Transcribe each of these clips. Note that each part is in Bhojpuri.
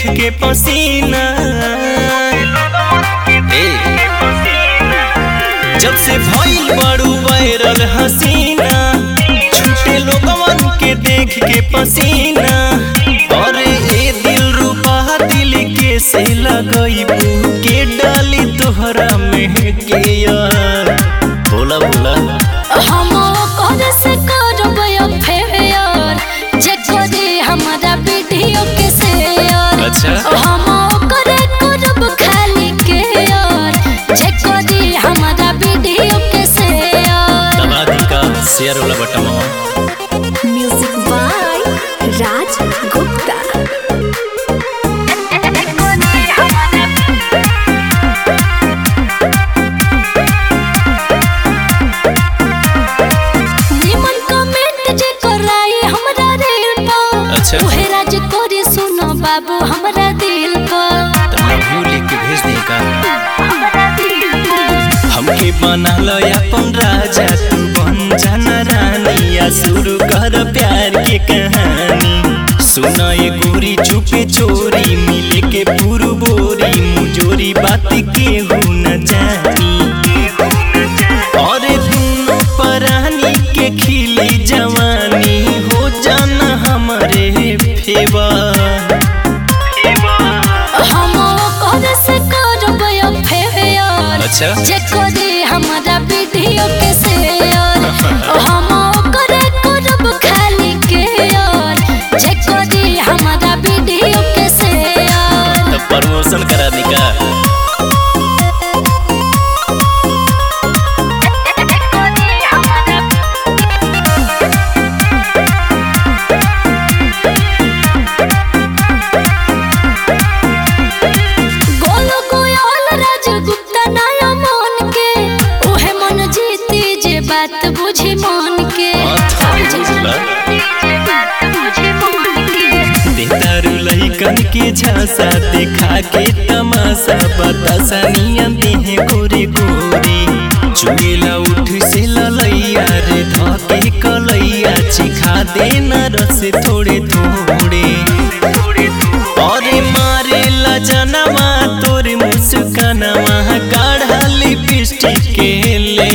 के पसीना। जब से भइल बड़ू वायरल हसीना, छूटे लोगवन के देख के पसीना। और ए दिल रूपा दिल के से लगइबू के डाली तोहरा में के यार। बोला बोला हम कर से करब अफेयर जे करे हमारा वीडियो के शेयर। अच्छा हम करे करब खाली के यार जे करे हमारा वीडियो के शेयर। दबादी का शेयर वाला button. Music by Raj Gupta. अच्छा राज कोरी सुनो बाबू हमरा दिल पर लव यू लिख के भेज दे का। हमके बनल अपन राजा तू बन जाना रानी। या शुरू कर प्यार के कहानी। सुना ये गोरी चुपे चोरी मिले के पूरू बोरी मुजोरी बात के हो न जानी। और दोनों परानी के खिली जवानी हो जाना हमारे फेवर। हम कर से करब अफेयर अच्छा जे करे हमारा वीडियो के शेयर। हम करे करब खाली के यार जे करे हमारा वीडियो के शेयर। तो प्रमोशन करा दी का। बात बुझी मन के देतारू लइकन के झांसा देखा के तमाशा। बतासा नियन देहे गोरे गोरे चुगेला उठ से ललैया रे धके कलैया। चिखा देना रस थोड़े थोड़े और मारे ला जनवा तोर मुस्कानवा। काढ़ा लिपस्टिक के ले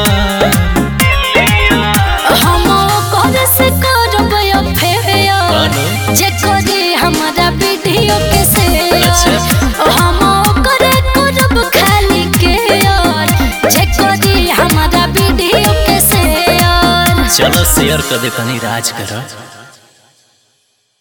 जे करे हमारा वीडियो के शेयर। हम करे करब खाली के यार जे करे हमारा वीडियो के शेयर। चलो शेयर कर दे तनी राज कर।